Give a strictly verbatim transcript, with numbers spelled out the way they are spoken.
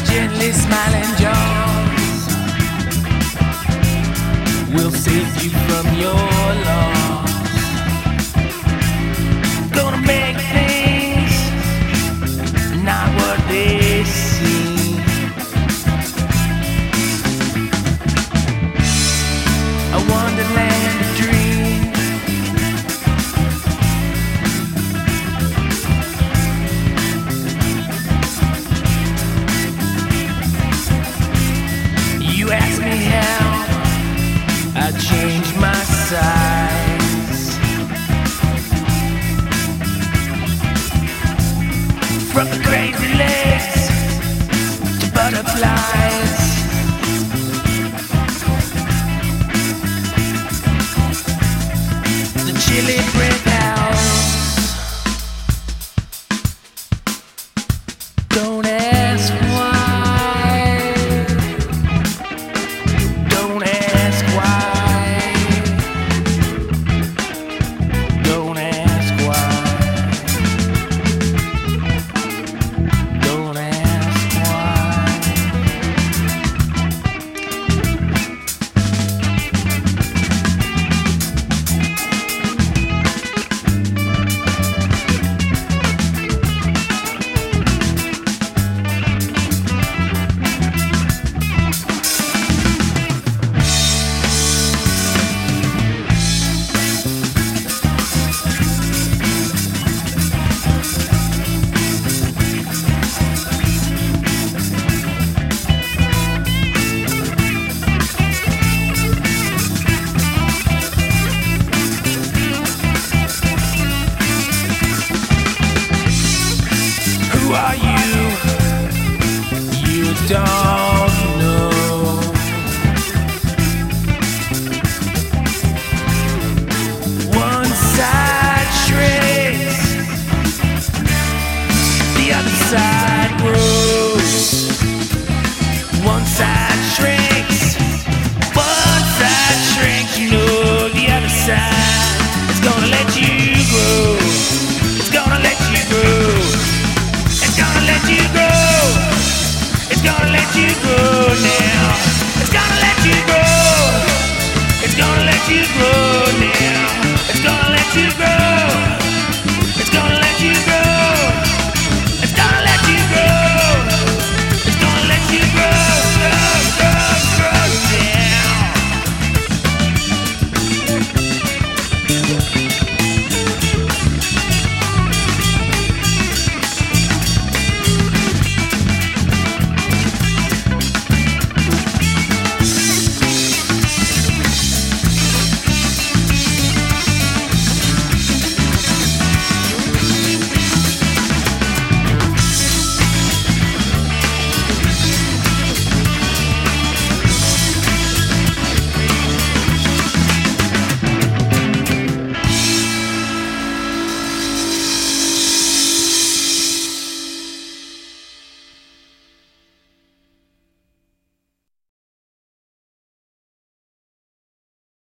gently smiling jaws will save you from your loss. Gonna make things not what they seem. A wonderland of dreams. You ask me how I changed my size from the crazy legs to butterflies. The chilly brick house. Don't ask why. Don't ask why. Don't ask why. Don't ask why. Who are you? You don't